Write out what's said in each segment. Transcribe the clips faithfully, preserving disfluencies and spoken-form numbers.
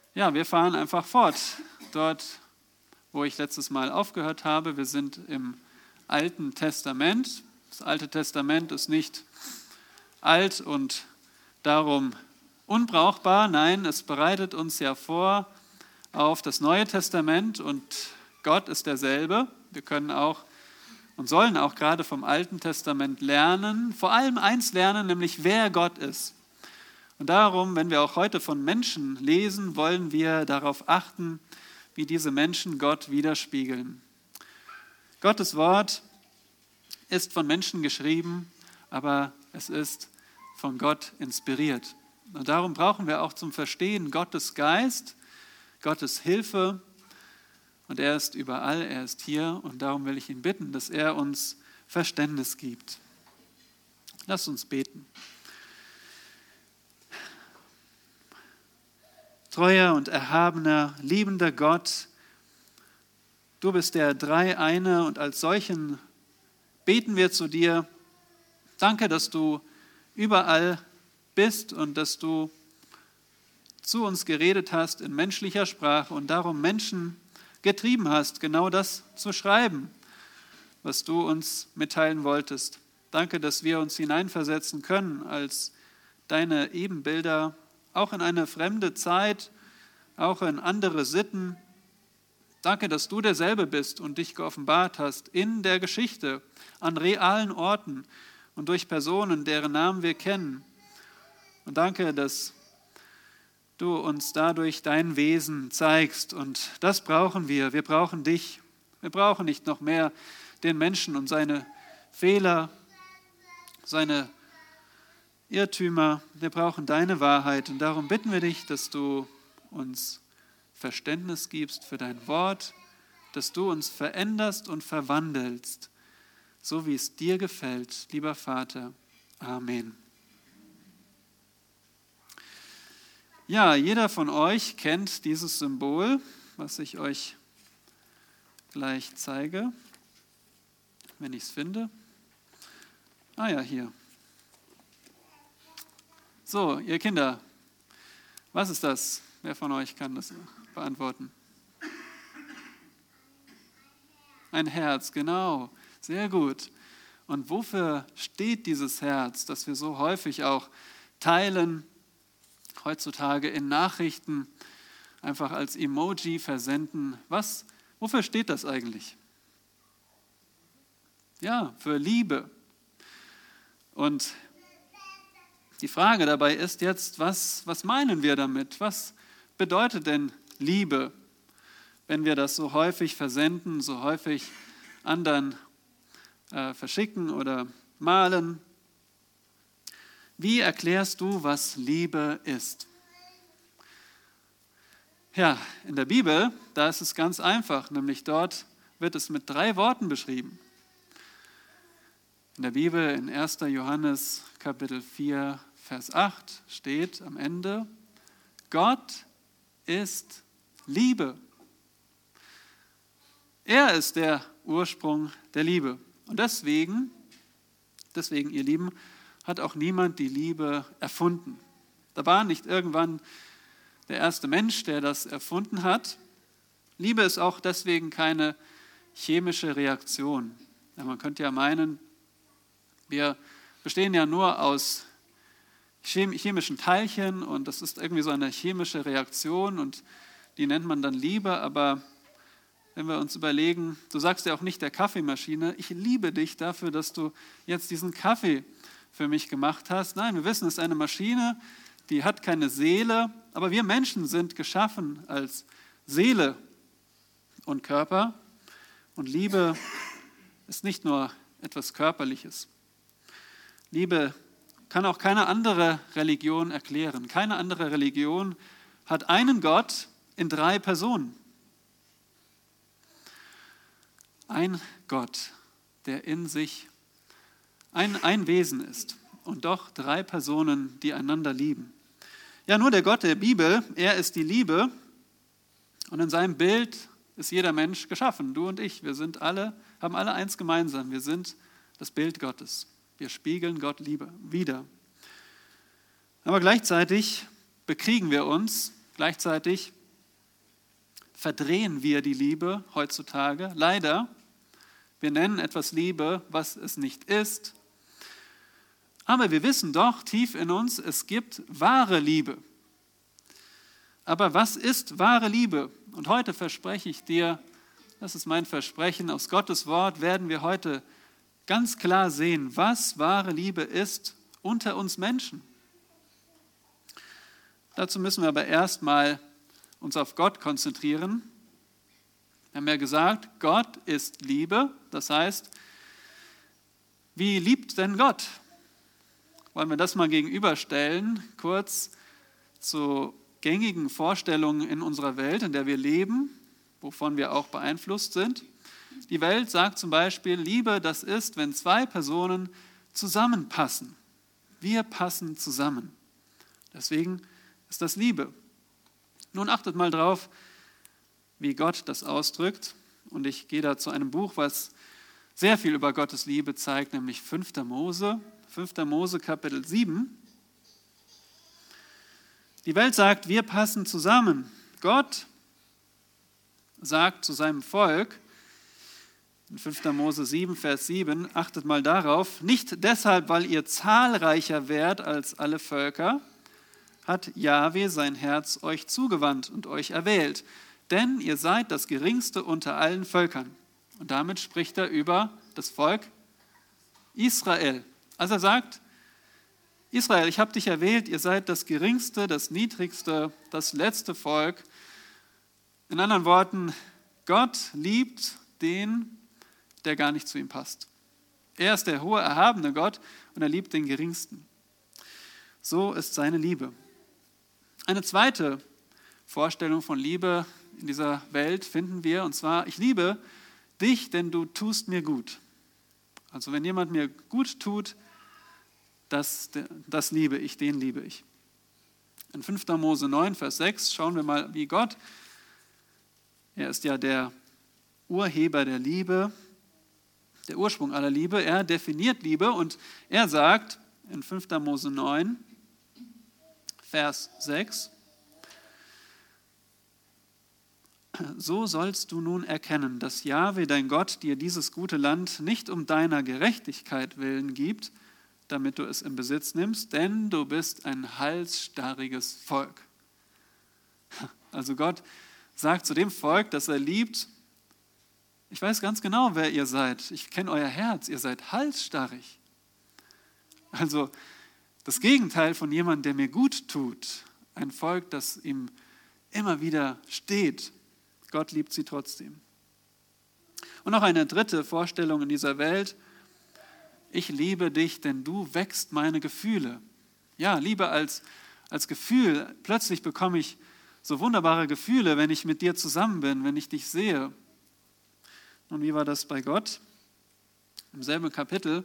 Ja, wir fahren einfach fort. Dort, wo ich letztes Mal aufgehört habe, wir sind im Alten Testament. Das Alte Testament ist nicht alt und darum unbrauchbar. Nein, es bereitet uns ja vor auf das Neue Testament und Gott ist derselbe. Wir können auch und sollen auch gerade vom Alten Testament lernen, vor allem eins lernen, nämlich wer Gott ist. Und darum, wenn wir auch heute von Menschen lesen, wollen wir darauf achten, wie diese Menschen Gott widerspiegeln. Gottes Wort ist von Menschen geschrieben, aber es ist von Gott inspiriert. Und darum brauchen wir auch zum Verstehen Gottes Geist, Gottes Hilfe. Und er ist überall, er ist hier. Und darum will ich ihn bitten, dass er uns Verständnis gibt. Lasst uns beten. Treuer und erhabener, liebender Gott, du bist der Dreieine und als solchen beten wir zu dir. Danke, dass du überall bist und dass du zu uns geredet hast in menschlicher Sprache und darum Menschen getrieben hast, genau das zu schreiben, was du uns mitteilen wolltest. Danke, dass wir uns hineinversetzen können als deine Ebenbilder, auch in eine fremde Zeit, auch in andere Sitten. Danke, dass du derselbe bist und dich geoffenbart hast in der Geschichte, an realen Orten und durch Personen, deren Namen wir kennen. Und danke, dass du uns dadurch dein Wesen zeigst. Und das brauchen wir. Wir brauchen dich. Wir brauchen nicht noch mehr den Menschen und seine Fehler, seine Irrtümer. Wir brauchen deine Wahrheit. Und darum bitten wir dich, dass du uns Verständnis gibst für dein Wort, dass du uns veränderst und verwandelst, so wie es dir gefällt, lieber Vater. Amen. Ja, jeder von euch kennt dieses Symbol, was ich euch gleich zeige, wenn ich es finde. Ah ja, hier. So, ihr Kinder, was ist das? Wer von euch kann das beantworten? Ein Herz, genau. Sehr gut. Und wofür steht dieses Herz, das wir so häufig auch teilen, heutzutage in Nachrichten, einfach als Emoji versenden? Was, wofür steht das eigentlich? Ja, für Liebe. Und die Frage dabei ist jetzt, was, was meinen wir damit? Was bedeutet denn Liebe, wenn wir das so häufig versenden, so häufig anderen äh, verschicken oder malen? Wie erklärst du, was Liebe ist? Ja, in der Bibel, da ist es ganz einfach, nämlich dort wird es mit drei Worten beschrieben. In der Bibel in erster Johannes Kapitel vier, Vers acht steht am Ende: Gott ist Liebe. Er ist der Ursprung der Liebe. Und deswegen, deswegen, ihr Lieben, hat auch niemand die Liebe erfunden. Da war nicht irgendwann der erste Mensch, der das erfunden hat. Liebe ist auch deswegen keine chemische Reaktion. Ja, man könnte ja meinen, wir bestehen ja nur aus chemischen Teilchen und das ist irgendwie so eine chemische Reaktion und die nennt man dann Liebe, aber wenn wir uns überlegen, du sagst ja auch nicht der Kaffeemaschine, ich liebe dich dafür, dass du jetzt diesen Kaffee für mich gemacht hast. Nein, wir wissen, es ist eine Maschine, die hat keine Seele, aber wir Menschen sind geschaffen als Seele und Körper und Liebe ist nicht nur etwas Körperliches. Liebe kann auch keine andere Religion erklären. Keine andere Religion hat einen Gott in drei Personen. Ein Gott, der in sich ein, ein Wesen ist und doch drei Personen, die einander lieben. Ja, nur der Gott der Bibel, er ist die Liebe und in seinem Bild ist jeder Mensch geschaffen. Du und ich, wir sind alle, haben alle eins gemeinsam. Wir sind das Bild Gottes. Wir spiegeln Gott Liebe wider. Aber gleichzeitig bekriegen wir uns, gleichzeitig verdrehen wir die Liebe heutzutage. Leider, wir nennen etwas Liebe, was es nicht ist. Aber wir wissen doch tief in uns, es gibt wahre Liebe. Aber was ist wahre Liebe? Und heute verspreche ich dir, das ist mein Versprechen, aus Gottes Wort werden wir heute ganz klar sehen, was wahre Liebe ist unter uns Menschen. Dazu müssen wir aber erstmal uns auf Gott konzentrieren. Wir haben ja gesagt, Gott ist Liebe. Das heißt, wie liebt denn Gott? Wollen wir das mal gegenüberstellen, kurz zu gängigen Vorstellungen in unserer Welt, in der wir leben, wovon wir auch beeinflusst sind. Die Welt sagt zum Beispiel, Liebe, das ist, wenn zwei Personen zusammenpassen. Wir passen zusammen. Deswegen ist das Liebe. Nun achtet mal drauf, wie Gott das ausdrückt. Und ich gehe da zu einem Buch, was sehr viel über Gottes Liebe zeigt, nämlich fünfter Mose. fünfter Mose, Kapitel sieben. Die Welt sagt, wir passen zusammen. Gott sagt zu seinem Volk, in fünfter Mose sieben, Vers sieben, achtet mal darauf, nicht deshalb, weil ihr zahlreicher wärt als alle Völker, hat Jahwe sein Herz euch zugewandt und euch erwählt, denn ihr seid das Geringste unter allen Völkern. Und damit spricht er über das Volk Israel. Also er sagt, Israel, ich habe dich erwählt, ihr seid das Geringste, das Niedrigste, das letzte Volk. In anderen Worten, Gott liebt den, der gar nicht zu ihm passt. Er ist der hohe, erhabene Gott und er liebt den Geringsten. So ist seine Liebe. Eine zweite Vorstellung von Liebe in dieser Welt finden wir, und zwar, ich liebe dich, denn du tust mir gut. Also wenn jemand mir gut tut, das, das liebe ich, den liebe ich. In fünfter Mose neun, Vers sechs schauen wir mal, wie Gott, er ist ja der Urheber der Liebe, der Ursprung aller Liebe, er definiert Liebe und er sagt in fünfter Mose neun, Vers sechs, so sollst du nun erkennen, dass Jahwe, dein Gott, dir dieses gute Land nicht um deiner Gerechtigkeit willen gibt, damit du es in Besitz nimmst, denn du bist ein halsstarriges Volk. Also Gott sagt zu dem Volk, das er liebt, ich weiß ganz genau, wer ihr seid. Ich kenne euer Herz, ihr seid halsstarrig. Also das Gegenteil von jemandem, der mir gut tut. Ein Volk, das ihm immer wieder steht. Gott liebt sie trotzdem. Und noch eine dritte Vorstellung in dieser Welt. Ich liebe dich, denn du wächst meine Gefühle. Ja, Liebe als, als Gefühl. Plötzlich bekomme ich so wunderbare Gefühle, wenn ich mit dir zusammen bin, wenn ich dich sehe. Und wie war das bei Gott? Im selben Kapitel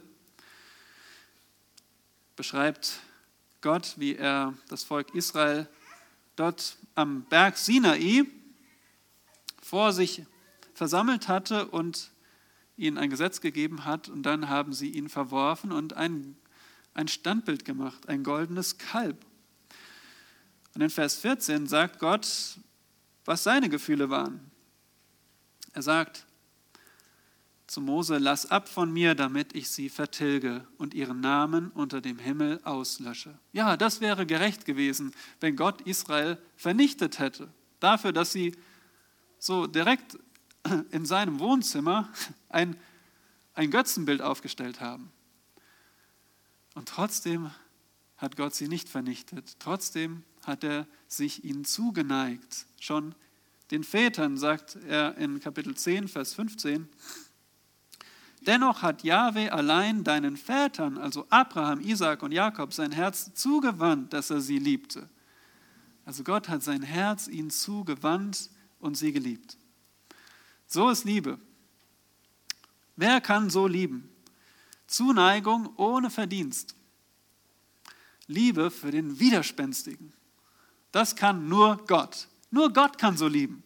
beschreibt Gott, wie er das Volk Israel dort am Berg Sinai vor sich versammelt hatte und ihnen ein Gesetz gegeben hat. Und dann haben sie ihn verworfen und ein, ein Standbild gemacht, ein goldenes Kalb. Und in Vers vierzehn sagt Gott, was seine Gefühle waren. Er sagt zu Mose, lass ab von mir, damit ich sie vertilge und ihren Namen unter dem Himmel auslösche. Ja, das wäre gerecht gewesen, wenn Gott Israel vernichtet hätte. Dafür, dass sie so direkt in seinem Wohnzimmer ein, ein Götzenbild aufgestellt haben. Und trotzdem hat Gott sie nicht vernichtet. Trotzdem hat er sich ihnen zugeneigt. Schon den Vätern sagt er in Kapitel zehn, Vers fünfzehn, dennoch hat Jahwe allein deinen Vätern, also Abraham, Isaak und Jakob, sein Herz zugewandt, dass er sie liebte. Also Gott hat sein Herz ihnen zugewandt und sie geliebt. So ist Liebe. Wer kann so lieben? Zuneigung ohne Verdienst. Liebe für den Widerspenstigen. Das kann nur Gott. Nur Gott kann so lieben.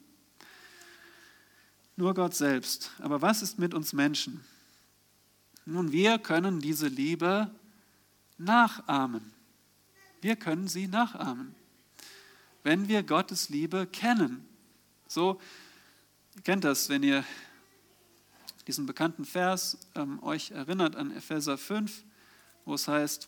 Nur Gott selbst. Aber was ist mit uns Menschen? Nun, wir können diese Liebe nachahmen. Wir können sie nachahmen, wenn wir Gottes Liebe kennen. So, ihr kennt das, wenn ihr diesen bekannten Vers ähm, euch erinnert an Epheser fünf, wo es heißt,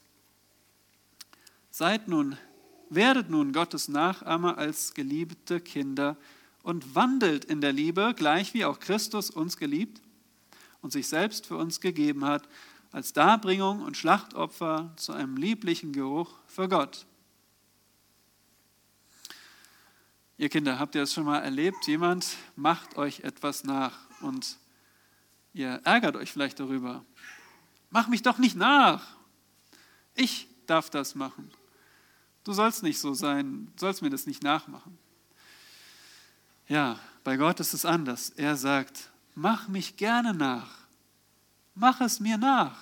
seid nun, werdet nun Gottes Nachahmer als geliebte Kinder und wandelt in der Liebe, gleich wie auch Christus uns geliebt und sich selbst für uns gegeben hat, als Darbringung und Schlachtopfer zu einem lieblichen Geruch für Gott. Ihr Kinder, habt ihr es schon mal erlebt? Jemand macht euch etwas nach und ihr ärgert euch vielleicht darüber. Mach mich doch nicht nach. Ich darf das machen. Du sollst nicht so sein, du sollst mir das nicht nachmachen. Ja, bei Gott ist es anders. Er sagt, mach mich gerne nach. Mach es mir nach.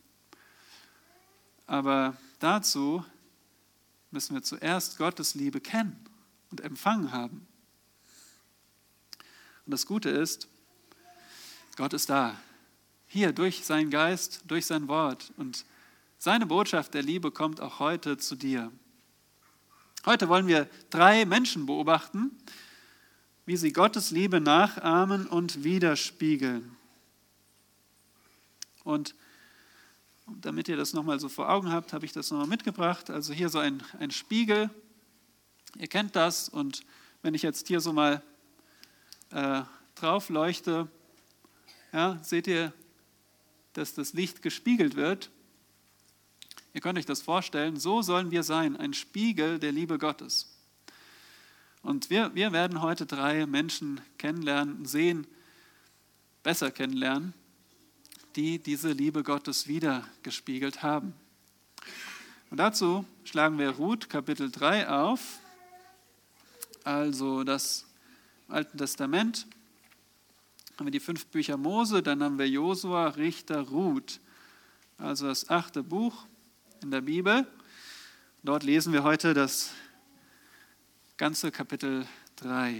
Aber dazu müssen wir zuerst Gottes Liebe kennen und empfangen haben. Und das Gute ist, Gott ist da. Hier durch seinen Geist, durch sein Wort. Und seine Botschaft der Liebe kommt auch heute zu dir. Heute wollen wir drei Menschen beobachten, wie sie Gottes Liebe nachahmen und widerspiegeln. Und damit ihr das nochmal so vor Augen habt, habe ich das nochmal mitgebracht. Also hier so ein, ein Spiegel. Ihr kennt das. Und wenn ich jetzt hier so mal äh, drauf leuchte, ja, seht ihr, dass das Licht gespiegelt wird. Ihr könnt euch das vorstellen, so sollen wir sein, ein Spiegel der Liebe Gottes. Und wir, wir werden heute drei Menschen kennenlernen, sehen, besser kennenlernen, die diese Liebe Gottes wiedergespiegelt haben. Und dazu schlagen wir Ruth Kapitel drei auf, also das Alte Testament. Haben wir die fünf Bücher Mose, dann haben wir Josua, Richter, Ruth, also das achte Buch in der Bibel. Dort lesen wir heute das ganze Kapitel drei.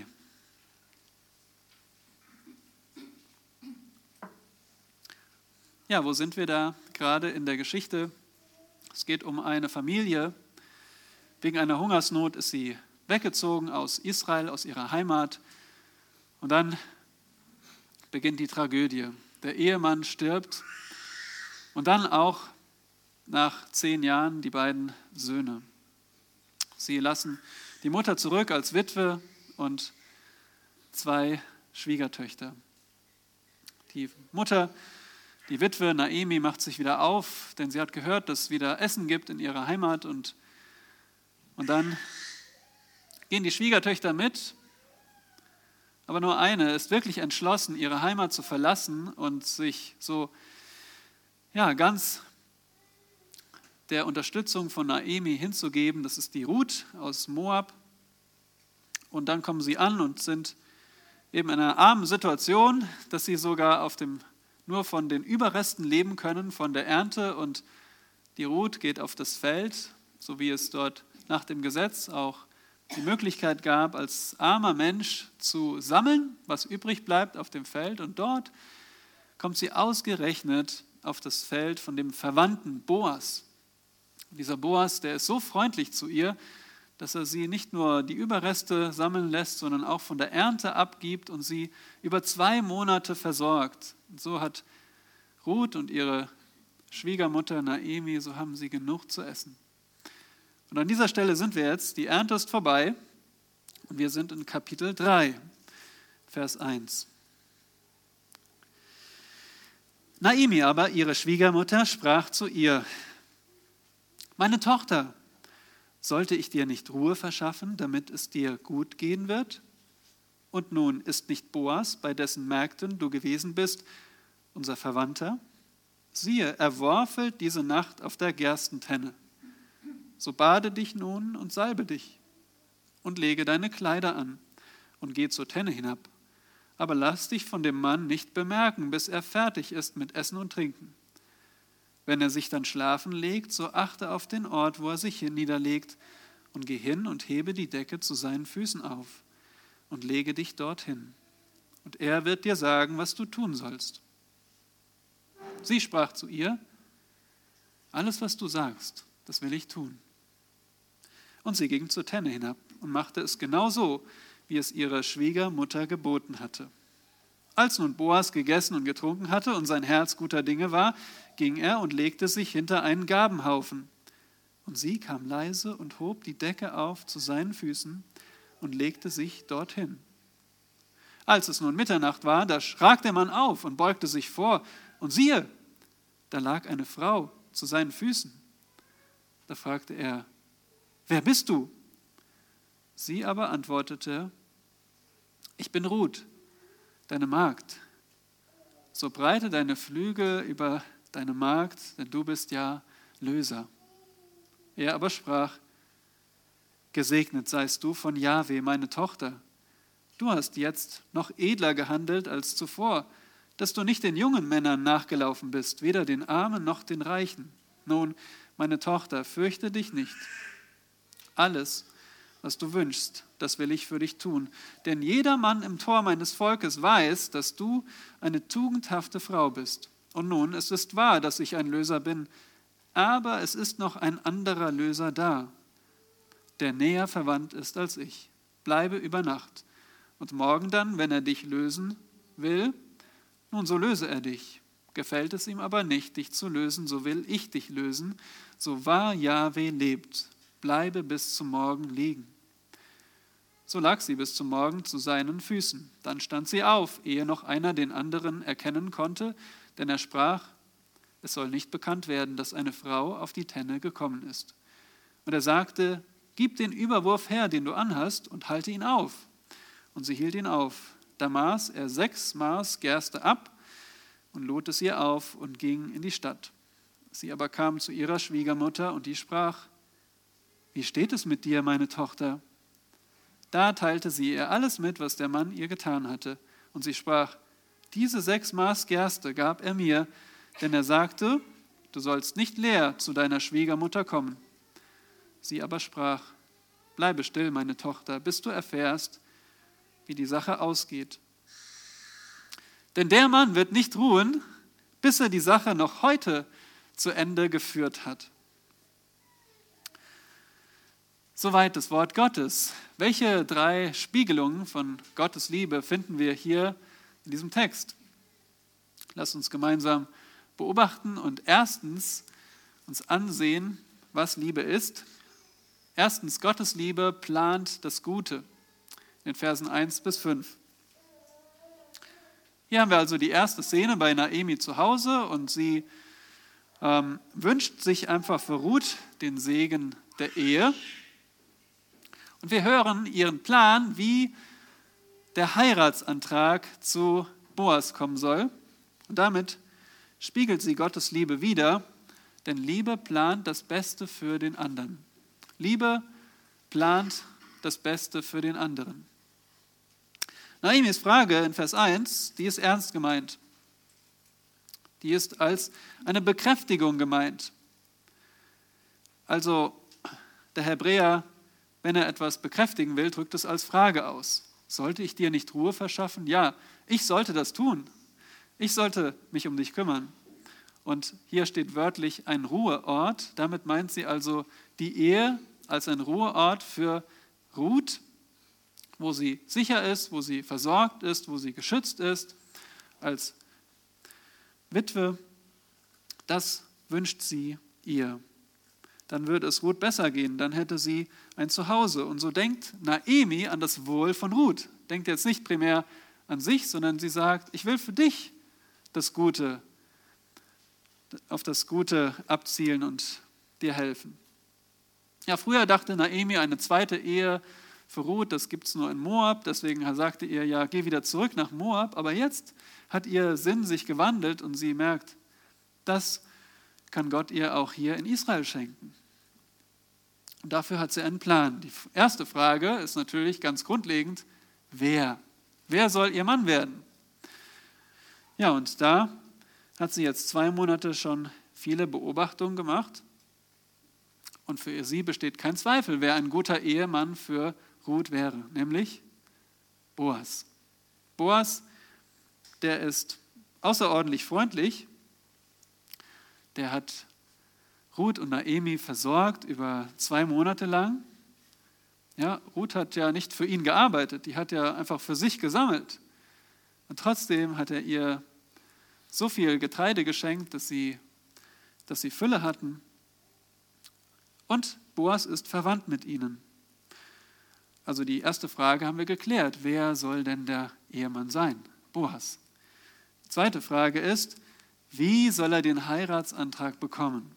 Ja, wo sind wir da? Gerade in der Geschichte. Es geht um eine Familie. Wegen einer Hungersnot ist sie weggezogen aus Israel, aus ihrer Heimat. Und dann beginnt die Tragödie. Der Ehemann stirbt und dann auch nach zehn Jahren die beiden Söhne. Sie lassen die Mutter zurück als Witwe und zwei Schwiegertöchter. Die Mutter, die Witwe Naomi, macht sich wieder auf, denn sie hat gehört, dass es wieder Essen gibt in ihrer Heimat. Und, und dann gehen die Schwiegertöchter mit. Aber nur eine ist wirklich entschlossen, ihre Heimat zu verlassen und sich so ja, ganz der Unterstützung von Naomi hinzugeben. Das ist die Ruth aus Moab. Und dann kommen sie an und sind eben in einer armen Situation, dass sie sogar auf dem, nur von den Überresten leben können, von der Ernte. Und die Ruth geht auf das Feld, so wie es dort nach dem Gesetz auch die Möglichkeit gab, als armer Mensch zu sammeln, was übrig bleibt auf dem Feld. Und dort kommt sie ausgerechnet auf das Feld von dem Verwandten Boas. Und dieser Boas, der ist so freundlich zu ihr, dass er sie nicht nur die Überreste sammeln lässt, sondern auch von der Ernte abgibt und sie über zwei Monate versorgt. Und so hat Ruth und ihre Schwiegermutter Naomi, so haben sie genug zu essen. Und an dieser Stelle sind wir jetzt, die Ernte ist vorbei und wir sind in Kapitel drei, Vers eins. Naomi aber, ihre Schwiegermutter, sprach zu ihr: Meine Tochter, sollte ich dir nicht Ruhe verschaffen, damit es dir gut gehen wird? Und nun, ist nicht Boas, bei dessen Märkten du gewesen bist, unser Verwandter? Siehe, er worfelt diese Nacht auf der Gerstentenne. So bade dich nun und salbe dich und lege deine Kleider an und geh zur Tenne hinab. Aber lass dich von dem Mann nicht bemerken, bis er fertig ist mit Essen und Trinken. Wenn er sich dann schlafen legt, so achte auf den Ort, wo er sich hin niederlegt, und geh hin und hebe die Decke zu seinen Füßen auf und lege dich dorthin. Und er wird dir sagen, was du tun sollst. Sie sprach zu ihr: Alles, was du sagst, das will ich tun. Und sie ging zur Tenne hinab und machte es genau so, wie es ihre Schwiegermutter geboten hatte. Als nun Boas gegessen und getrunken hatte und sein Herz guter Dinge war, ging er und legte sich hinter einen Gabenhaufen. Und sie kam leise und hob die Decke auf zu seinen Füßen und legte sich dorthin. Als es nun Mitternacht war, da schrak der Mann auf und beugte sich vor. Und siehe, da lag eine Frau zu seinen Füßen. Da fragte er, wer bist du? Sie aber antwortete, ich bin Ruth, deine Magd. So breite deine Flügel über deine Magd, denn du bist ja Löser. Er aber sprach, gesegnet seist du von Jahwe, meine Tochter. Du hast jetzt noch edler gehandelt als zuvor, dass du nicht den jungen Männern nachgelaufen bist, weder den Armen noch den Reichen. Nun, meine Tochter, fürchte dich nicht. Alles, was du wünschst, das will ich für dich tun. Denn jeder Mann im Tor meines Volkes weiß, dass du eine tugendhafte Frau bist. Und nun, es ist wahr, dass ich ein Löser bin, aber es ist noch ein anderer Löser da, der näher verwandt ist als ich. Bleibe über Nacht. Und morgen dann, wenn er dich lösen will, nun so löse er dich. Gefällt es ihm aber nicht, dich zu lösen, so will ich dich lösen. So wahr Jahwe lebt, bleibe bis zum Morgen liegen. So lag sie bis zum Morgen zu seinen Füßen. Dann stand sie auf, ehe noch einer den anderen erkennen konnte, denn er sprach, es soll nicht bekannt werden, dass eine Frau auf die Tenne gekommen ist. Und er sagte, gib den Überwurf her, den du anhast, und halte ihn auf. Und sie hielt ihn auf. Da maß er sechs Maß Gerste ab und lud es ihr auf und ging in die Stadt. Sie aber kam zu ihrer Schwiegermutter und die sprach, wie steht es mit dir, meine Tochter? Da teilte sie ihr alles mit, was der Mann ihr getan hatte. Und sie sprach, diese sechs Maß Gerste gab er mir, denn er sagte, du sollst nicht leer zu deiner Schwiegermutter kommen. Sie aber sprach, bleibe still, meine Tochter, bis du erfährst, wie die Sache ausgeht. Denn der Mann wird nicht ruhen, bis er die Sache noch heute zu Ende geführt hat. Soweit das Wort Gottes. Welche drei Spiegelungen von Gottes Liebe finden wir hier in diesem Text? Lasst uns gemeinsam beobachten und erstens uns ansehen, was Liebe ist. Erstens, Gottes Liebe plant das Gute. In den Versen eins bis fünf. Hier haben wir also die erste Szene bei Naomi zu Hause und sie ähm, wünscht sich einfach für Ruth den Segen der Ehe. Und wir hören ihren Plan, wie der Heiratsantrag zu Boas kommen soll. Und damit spiegelt sie Gottes Liebe wider, denn Liebe plant das Beste für den anderen. Liebe plant das Beste für den anderen. Naomis Frage in Vers eins, die ist ernst gemeint. Die ist als eine Bekräftigung gemeint. Also der Hebräer, wenn er etwas bekräftigen will, drückt es als Frage aus. Sollte ich dir nicht Ruhe verschaffen? Ja, ich sollte das tun. Ich sollte mich um dich kümmern. Und hier steht wörtlich ein Ruheort. Damit meint sie also die Ehe als ein Ruheort für Ruth, wo sie sicher ist, wo sie versorgt ist, wo sie geschützt ist, als Witwe. Das wünscht sie ihr. Dann würde es Ruth besser gehen, dann hätte sie ein Zuhause. Und so denkt Naomi an das Wohl von Ruth. Denkt jetzt nicht primär an sich, sondern sie sagt, ich will für dich das Gute, auf das Gute abzielen und dir helfen. Ja, früher dachte Naomi, eine zweite Ehe für Ruth, das gibt es nur in Moab, deswegen sagte ihr, ja, geh wieder zurück nach Moab. Aber jetzt hat ihr Sinn sich gewandelt und sie merkt, das kann Gott ihr auch hier in Israel schenken. Und dafür hat sie einen Plan. Die erste Frage ist natürlich ganz grundlegend, wer? Wer soll ihr Mann werden? Ja, und da hat sie jetzt zwei Monate schon viele Beobachtungen gemacht. Und für sie besteht kein Zweifel, wer ein guter Ehemann für Ruth wäre, nämlich Boas. Boas, der ist außerordentlich freundlich, der hat Ruth und Naomi versorgt über zwei Monate lang. Ja, Ruth hat ja nicht für ihn gearbeitet, die hat ja einfach für sich gesammelt. Und trotzdem hat er ihr so viel Getreide geschenkt, dass sie, dass sie Fülle hatten. Und Boas ist verwandt mit ihnen. Also die erste Frage haben wir geklärt. Wer soll denn der Ehemann sein? Boas. Die zweite Frage ist, wie soll er den Heiratsantrag bekommen?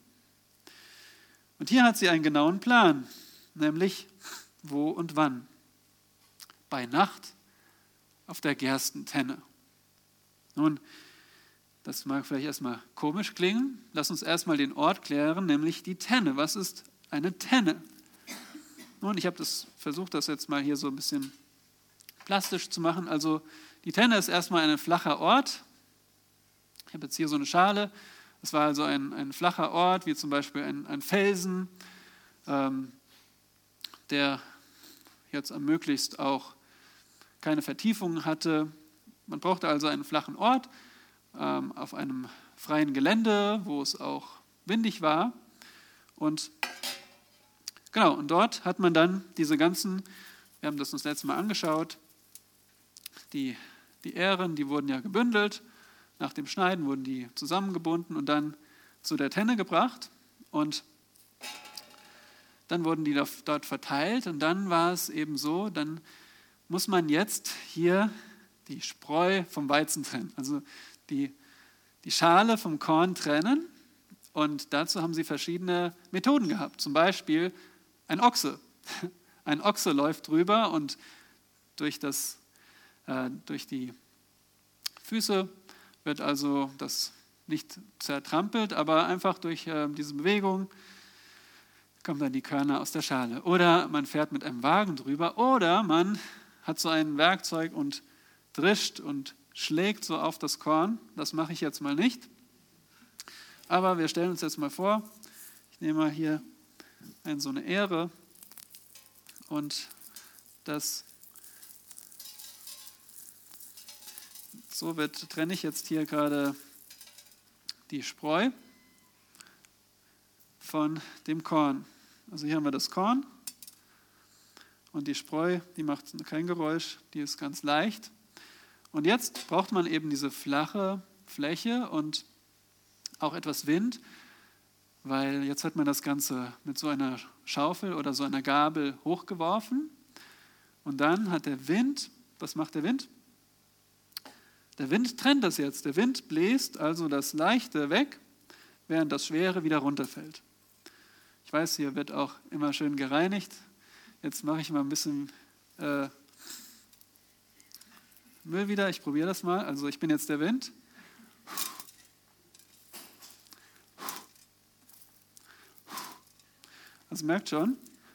Und hier hat sie einen genauen Plan, nämlich wo und wann. Bei Nacht auf der Gerstentenne. Nun, das mag vielleicht erstmal komisch klingen. Lass uns erstmal den Ort klären, nämlich die Tenne. Was ist eine Tenne? Nun, ich habe das versucht, das jetzt mal hier so ein bisschen plastisch zu machen. Also die Tenne ist erstmal ein flacher Ort. Ich habe jetzt hier so eine Schale. Das war also ein, ein flacher Ort, wie zum Beispiel ein, ein Felsen, ähm, der jetzt möglichst auch keine Vertiefungen hatte. Man brauchte also einen flachen Ort ähm, auf einem freien Gelände, wo es auch windig war. Und genau, und dort hat man dann diese ganzen, wir haben das uns letztes Mal angeschaut, die, die Ähren, die wurden ja gebündelt. Nach dem Schneiden wurden die zusammengebunden und dann zu der Tenne gebracht. Und dann wurden die dort verteilt und dann war es eben so, dann muss man jetzt hier die Spreu vom Weizen trennen, also die, die Schale vom Korn trennen. Und dazu haben sie verschiedene Methoden gehabt. Zum Beispiel ein Ochse. Ein Ochse läuft drüber und durch, das, äh, durch die Füße wird also das nicht zertrampelt, aber einfach durch äh, diese Bewegung kommen dann die Körner aus der Schale. Oder man fährt mit einem Wagen drüber oder man hat so ein Werkzeug und drischt und schlägt so auf das Korn. Das mache ich jetzt mal nicht. Aber wir stellen uns jetzt mal vor, ich nehme mal hier eine, so eine Ähre und das so wird, trenne ich jetzt hier gerade die Spreu von dem Korn. Also hier haben wir das Korn und die Spreu, die macht kein Geräusch, die ist ganz leicht. Und jetzt braucht man eben diese flache Fläche und auch etwas Wind, weil jetzt hat man das Ganze mit so einer Schaufel oder so einer Gabel hochgeworfen und dann hat der Wind, was macht der Wind? Der Wind trennt das jetzt. Der Wind bläst also das Leichte weg, während das Schwere wieder runterfällt. Ich weiß, hier wird auch immer schön gereinigt. Jetzt mache ich mal ein bisschen äh, Müll wieder. Ich probiere das mal. Also ich bin jetzt der Wind. Also merkt schon,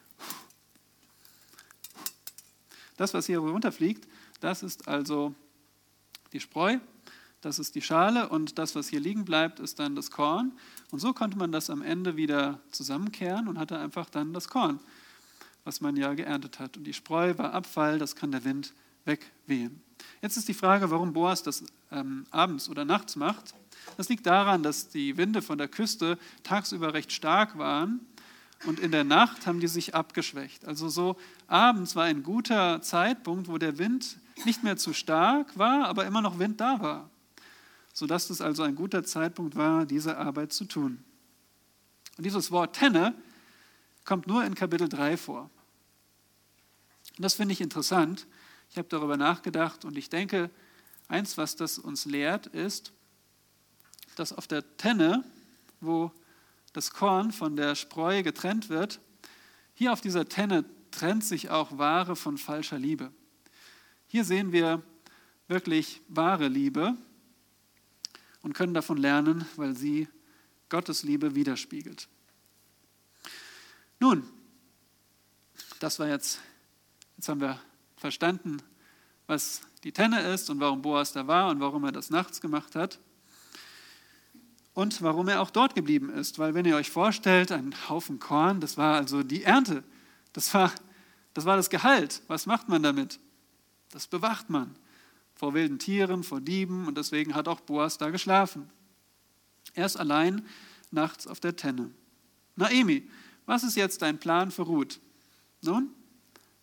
das, was hier runterfliegt, das ist also die Spreu, das ist die Schale und das, was hier liegen bleibt, ist dann das Korn. Und so konnte man das am Ende wieder zusammenkehren und hatte einfach dann das Korn, was man ja geerntet hat. Und die Spreu war Abfall, das kann der Wind wegwehen. Jetzt ist die Frage, warum Boas das ähm, abends oder nachts macht. Das liegt daran, dass die Winde von der Küste tagsüber recht stark waren und in der Nacht haben die sich abgeschwächt. Also so abends war ein guter Zeitpunkt, wo der Wind nicht mehr zu stark war, aber immer noch Wind da war. Sodass es also ein guter Zeitpunkt war, diese Arbeit zu tun. Und dieses Wort Tenne kommt nur in Kapitel drei vor. Und das finde ich interessant. Ich habe darüber nachgedacht und ich denke, eins, was das uns lehrt, ist, dass auf der Tenne, wo das Korn von der Spreu getrennt wird, hier auf dieser Tenne trennt sich auch wahre von falscher Liebe. Hier sehen wir wirklich wahre Liebe und können davon lernen, weil sie Gottes Liebe widerspiegelt. Nun, das war jetzt, jetzt haben wir verstanden, was die Tenne ist und warum Boas da war und warum er das nachts gemacht hat und warum er auch dort geblieben ist. Weil wenn ihr euch vorstellt, ein Haufen Korn, das war also die Ernte, das war das, war das Gehalt. Was macht man damit? Das bewacht man vor wilden Tieren, vor Dieben und deswegen hat auch Boas da geschlafen. Er ist allein nachts auf der Tenne. Naemi, was ist jetzt dein Plan für Ruth? Nun,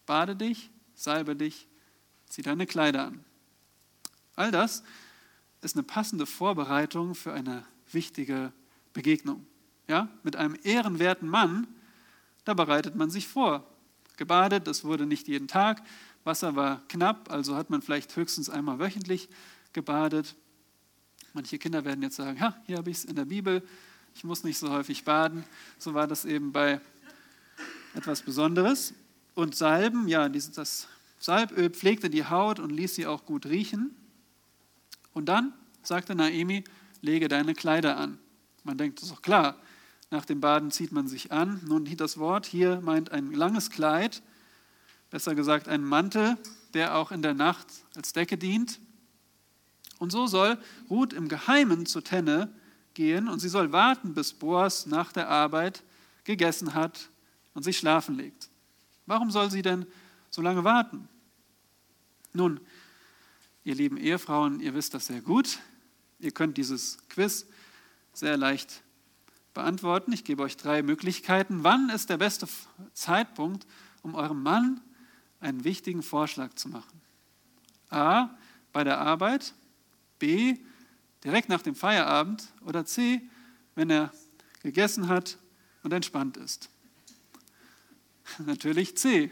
Bade dich, salbe dich, zieh deine Kleider an. All das ist eine passende Vorbereitung für eine wichtige Begegnung. Ja? Mit einem ehrenwerten Mann, da bereitet man sich vor. Gebadet, das wurde nicht jeden Tag, Wasser war knapp, also hat man vielleicht höchstens einmal wöchentlich gebadet. Manche Kinder werden jetzt sagen, ha, hier habe ich es in der Bibel, ich muss nicht so häufig baden. So war das eben bei etwas Besonderes. Und Salben, ja, das Salböl pflegte die Haut und ließ sie auch gut riechen. Und dann sagte Naomi, lege deine Kleider an. Man denkt, das ist doch klar, nach dem Baden zieht man sich an. Nun, das Wort hier meint ein langes Kleid, besser gesagt einen Mantel, der auch in der Nacht als Decke dient. Und so soll Ruth im Geheimen zur Tenne gehen und sie soll warten, bis Boas nach der Arbeit gegessen hat und sich schlafen legt. Warum soll sie denn so lange warten? Nun, ihr lieben Ehefrauen, ihr wisst das sehr gut. Ihr könnt dieses Quiz sehr leicht beantworten. Ich gebe euch drei Möglichkeiten. Wann ist der beste Zeitpunkt, um eurem Mann einen wichtigen Vorschlag zu machen? A, bei der Arbeit, B, direkt nach dem Feierabend oder C, wenn er gegessen hat und entspannt ist. Natürlich C.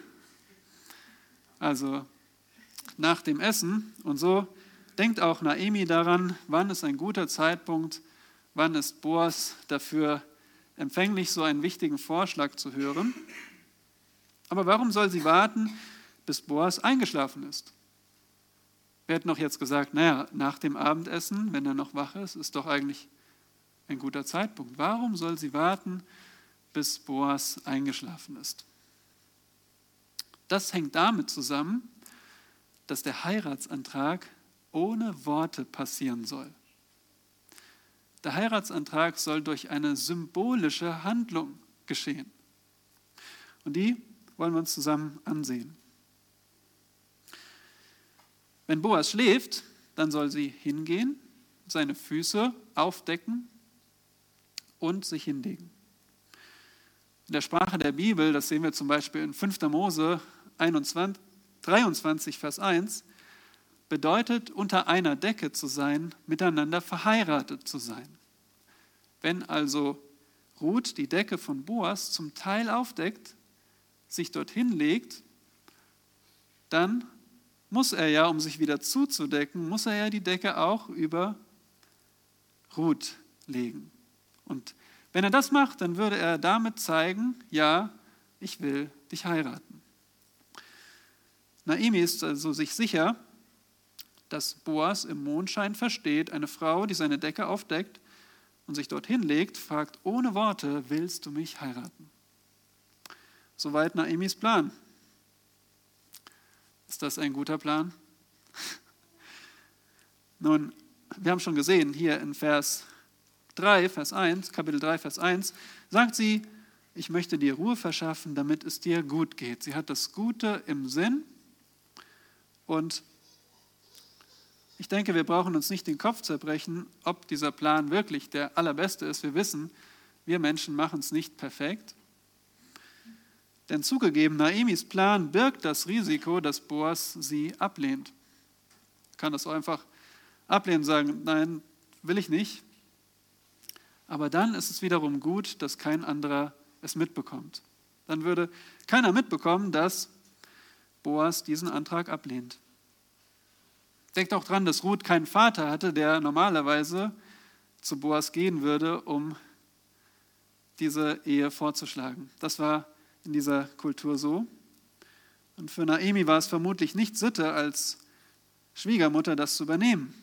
Also nach dem Essen. Und so denkt auch Naomi daran, wann ist ein guter Zeitpunkt, wann ist Boas dafür empfänglich, so einen wichtigen Vorschlag zu hören. Aber warum soll sie warten, bis Boas eingeschlafen ist? Wir hätten doch jetzt gesagt, naja, nach dem Abendessen, wenn er noch wach ist, ist doch eigentlich ein guter Zeitpunkt. Warum soll sie warten, bis Boas eingeschlafen ist? Das hängt damit zusammen, dass der Heiratsantrag ohne Worte passieren soll. Der Heiratsantrag soll durch eine symbolische Handlung geschehen. Und die wollen wir uns zusammen ansehen. Wenn Boas schläft, dann soll sie hingehen, seine Füße aufdecken und sich hinlegen. In der Sprache der Bibel, das sehen wir zum Beispiel in fünfter Mose einundzwanzig, dreiundzwanzig, Vers eins, bedeutet, unter einer Decke zu sein, miteinander verheiratet zu sein. Wenn also Ruth die Decke von Boas zum Teil aufdeckt, sich dorthin legt, dann muss er ja, um sich wieder zuzudecken, muss er ja die Decke auch über Ruth legen. Und wenn er das macht, dann würde er damit zeigen, ja, ich will dich heiraten. Naomi ist also sich sicher, dass Boas im Mondschein versteht, eine Frau, die seine Decke aufdeckt und sich dorthin legt, fragt ohne Worte, willst du mich heiraten? Soweit Naomis Plan. Ist das ein guter Plan? Nun, wir haben schon gesehen, hier in Vers drei, Vers eins, Kapitel drei, Vers eins, sagt sie, ich möchte dir Ruhe verschaffen, damit es dir gut geht. Sie hat das Gute im Sinn und ich denke, wir brauchen uns nicht den Kopf zerbrechen, ob dieser Plan wirklich der allerbeste ist. Wir wissen, wir Menschen machen es nicht perfekt. Denn zugegeben, Naomis Plan birgt das Risiko, dass Boas sie ablehnt. Er kann das auch einfach ablehnen und sagen, nein, will ich nicht. Aber dann ist es wiederum gut, dass kein anderer es mitbekommt. Dann würde keiner mitbekommen, dass Boas diesen Antrag ablehnt. Denkt auch dran, dass Ruth keinen Vater hatte, der normalerweise zu Boas gehen würde, um diese Ehe vorzuschlagen. Das war in dieser Kultur so. Und für Naomi war es vermutlich nicht Sitte, als Schwiegermutter das zu übernehmen.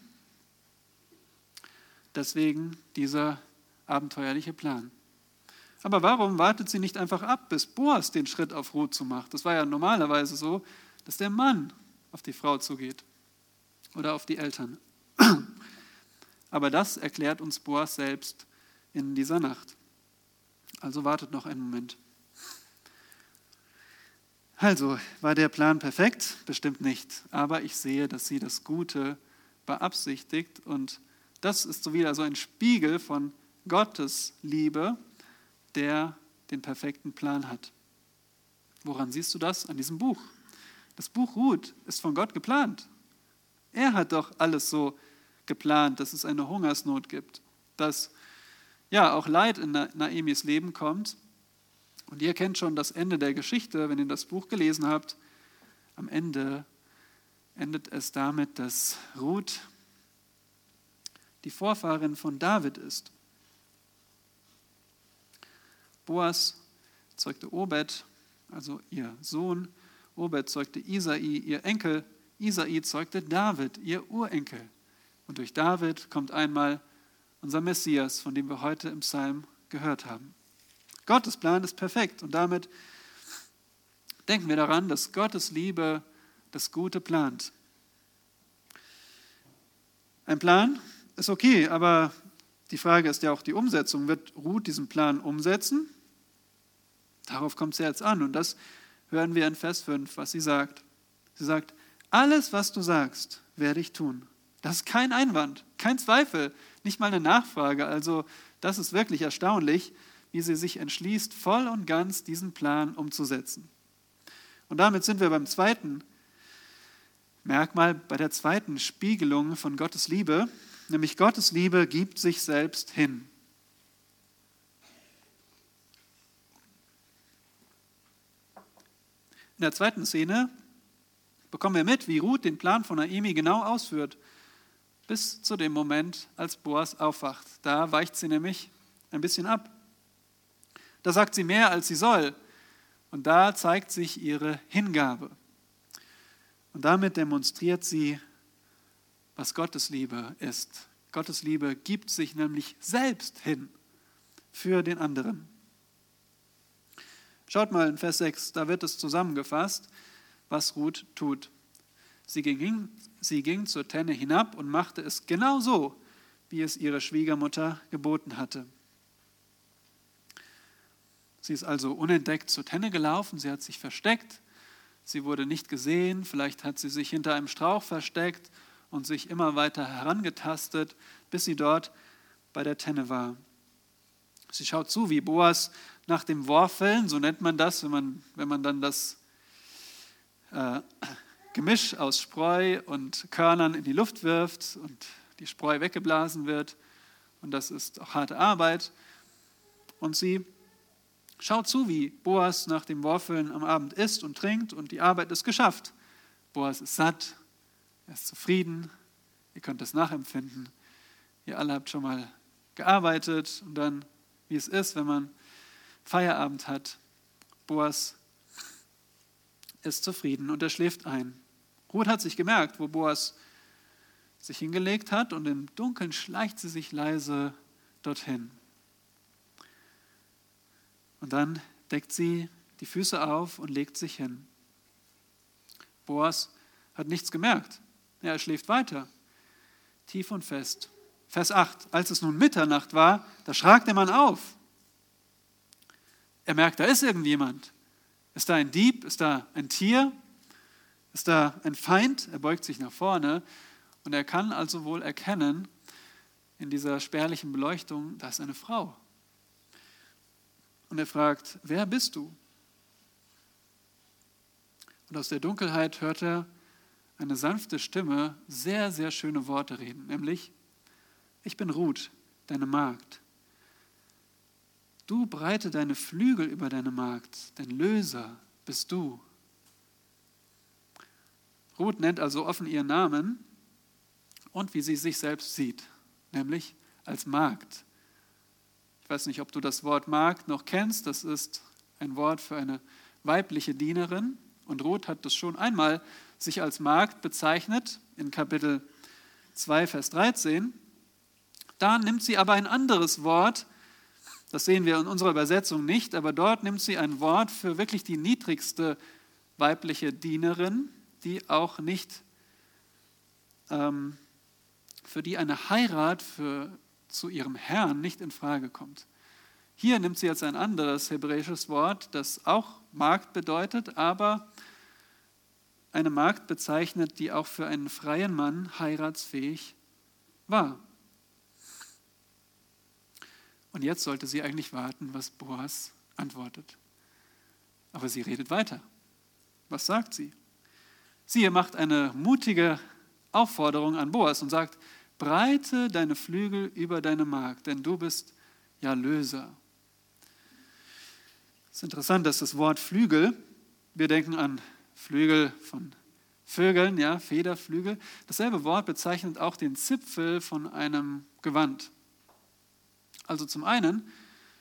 Deswegen dieser abenteuerliche Plan. Aber warum wartet sie nicht einfach ab, bis Boas den Schritt auf Ruth zu macht? Das war ja normalerweise so, dass der Mann auf die Frau zugeht oder auf die Eltern. Aber das erklärt uns Boas selbst in dieser Nacht. Also wartet noch einen Moment. Also, war der Plan perfekt? Bestimmt nicht. Aber ich sehe, dass sie das Gute beabsichtigt und das ist so wieder so ein Spiegel von Gottes Liebe, der den perfekten Plan hat. Woran siehst du das? An diesem Buch. Das Buch Ruth ist von Gott geplant. Er hat doch alles so geplant, dass es eine Hungersnot gibt, dass ja auch Leid in Naemis Leben kommt. Und ihr kennt schon das Ende der Geschichte, wenn ihr das Buch gelesen habt. Am Ende endet es damit, dass Ruth die Vorfahrin von David ist. Boas zeugte Obed, also ihr Sohn. Obed zeugte Isai, ihr Enkel. Isai zeugte David, ihr Urenkel. Und durch David kommt einmal unser Messias, von dem wir heute im Psalm gehört haben. Gottes Plan ist perfekt und damit denken wir daran, dass Gottes Liebe das Gute plant. Ein Plan ist okay, aber die Frage ist ja auch die Umsetzung. Wird Ruth diesen Plan umsetzen? Darauf kommt es jetzt an und das hören wir in Vers fünf, was sie sagt. Sie sagt, alles, was du sagst, werde ich tun. Das ist kein Einwand, kein Zweifel, nicht mal eine Nachfrage. Also das ist wirklich erstaunlich, wie sie sich entschließt, voll und ganz diesen Plan umzusetzen. Und damit sind wir beim zweiten Merkmal, bei der zweiten Spiegelung von Gottes Liebe, nämlich Gottes Liebe gibt sich selbst hin. In der zweiten Szene bekommen wir mit, wie Ruth den Plan von Naomi genau ausführt, bis zu dem Moment, als Boas aufwacht. Da weicht sie nämlich ein bisschen ab. Da sagt sie mehr, als sie soll. Und da zeigt sich ihre Hingabe. Und damit demonstriert sie, was Gottes Liebe ist. Gottes Liebe gibt sich nämlich selbst hin für den anderen. Schaut mal in Vers sechs, da wird es zusammengefasst, was Ruth tut. Sie ging, sie ging zur Tenne hinab und machte es genau so, wie es ihre Schwiegermutter geboten hatte. Sie ist also unentdeckt zur Tenne gelaufen, sie hat sich versteckt, sie wurde nicht gesehen, vielleicht hat sie sich hinter einem Strauch versteckt und sich immer weiter herangetastet, bis sie dort bei der Tenne war. Sie schaut zu, wie Boas nach dem Worfeln, so nennt man das, wenn man, wenn man dann das äh, Gemisch aus Spreu und Körnern in die Luft wirft und die Spreu weggeblasen wird. Und das ist auch harte Arbeit. Und sie schaut zu, wie Boas nach dem Worfeln am Abend isst und trinkt und die Arbeit ist geschafft. Boas ist satt, er ist zufrieden, ihr könnt das nachempfinden. Ihr alle habt schon mal gearbeitet und dann, wie es ist, wenn man Feierabend hat. Boas ist zufrieden und er schläft ein. Ruth hat sich gemerkt, wo Boas sich hingelegt hat und im Dunkeln schleicht sie sich leise dorthin. Und dann deckt sie die Füße auf und legt sich hin. Boas hat nichts gemerkt. Ja, er schläft weiter, tief und fest. Vers acht, als es nun Mitternacht war, da schrak der Mann auf. Er merkt, da ist irgendjemand. Ist da ein Dieb? Ist da ein Tier? Ist da ein Feind? Er beugt sich nach vorne und er kann also wohl erkennen, in dieser spärlichen Beleuchtung, da ist eine Frau. Und er fragt, wer bist du? Und aus der Dunkelheit hört er eine sanfte Stimme sehr, sehr schöne Worte reden, nämlich, ich bin Ruth, deine Magd. Du breite deine Flügel über deine Magd, denn Löser bist du. Ruth nennt also offen ihren Namen und wie sie sich selbst sieht, nämlich als Magd. Ich weiß nicht, ob du das Wort Magd noch kennst, das ist ein Wort für eine weibliche Dienerin und Ruth hat das schon einmal sich als Magd bezeichnet in Kapitel zwei, Vers dreizehn. Da nimmt sie aber ein anderes Wort, das sehen wir in unserer Übersetzung nicht, aber dort nimmt sie ein Wort für wirklich die niedrigste weibliche Dienerin, die auch nicht, ähm, für die eine Heirat für, zu ihrem Herrn nicht in Frage kommt. Hier nimmt sie jetzt ein anderes hebräisches Wort, das auch Magd bedeutet, aber eine Magd bezeichnet, die auch für einen freien Mann heiratsfähig war. Und jetzt sollte sie eigentlich warten, was Boas antwortet. Aber sie redet weiter. Was sagt sie? sie macht eine mutige Aufforderung an Boas und sagt, breite deine Flügel über deine Magd, denn du bist ja Löser. Es ist interessant, dass das Wort Flügel, wir denken an Flügel von Vögeln, ja, Federflügel. Dasselbe Wort bezeichnet auch den Zipfel von einem Gewand. Also zum einen